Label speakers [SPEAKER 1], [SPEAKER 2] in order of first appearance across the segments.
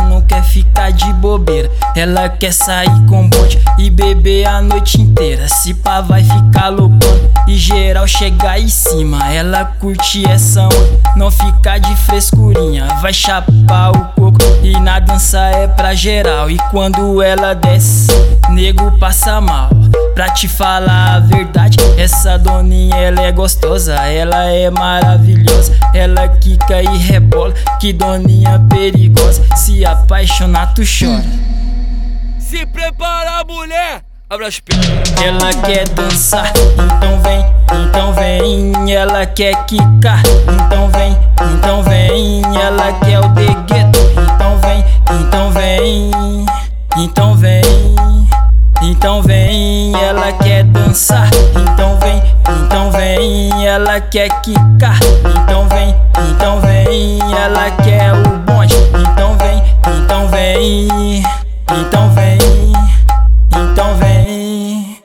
[SPEAKER 1] não quer ficar de bobeira. Ela quer sair com bonde e beber a noite inteira. Se pá vai ficar loucona e geral chegar em cima. Ela curte essa onda, não fica de frescurinha. Vai chapar o coco e na dança é pra geral. E quando ela desce, nego passa mal. Pra te falar a verdade, essa doninha ela é gostosa, ela é maravilhosa. Ela quica e rebola, que doninha perigosa. Se apaixonar tu chora.
[SPEAKER 2] Se prepara, mulher, abra as pernas.
[SPEAKER 1] Ela quer dançar, então vem, então vem. Ela quer quicar, então vem, então vem. Ela quer o degueto, então vem, então vem. Então vem, então vem. Ela quer dançar, então vem, então vem. Ela quer quicar, então vem, então vem. Ela quer o bonde, então vem, então vem. Então vem, então vem.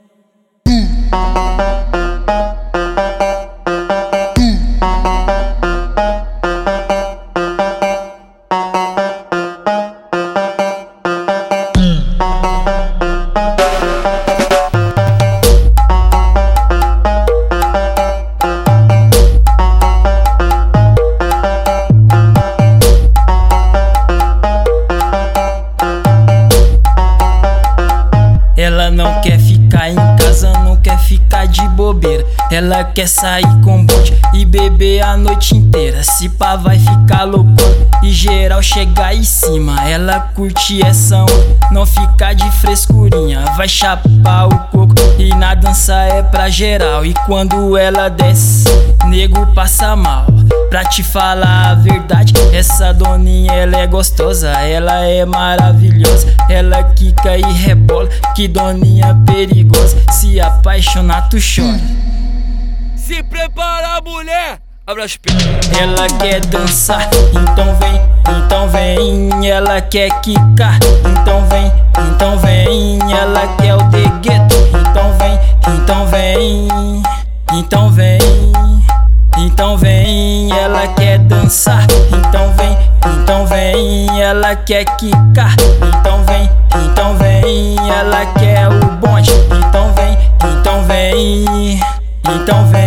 [SPEAKER 1] Ela não quer ficar em casa, não quer ficar de bobeira. Ela quer sair com bonde e beber a noite inteira. Se pá vai ficar loucona e geral chegar em cima. Ela curte essa onda, não fica de frescurinha. Vai chapar o coco e na dança é pra geral. E quando ela desce, nego passa mal. Pra te falar a verdade, essa doninha ela é gostosa, ela é maravilhosa. Ela quica e rebola, que doninha perigosa. Se apaixonar tu chora.
[SPEAKER 2] Se prepara, mulher, abra as pernas.
[SPEAKER 1] Ela quer dançar, então vem, então vem. Ela quer quicar, então vem, então vem. Ela quer o degueto, então vem, então vem. Então vem, então vem. Ela quer dançar, então vem, então vem. Ela quer quicar, então vem, então vem. Ela quer o bonde, então vem, então vem. Então vem.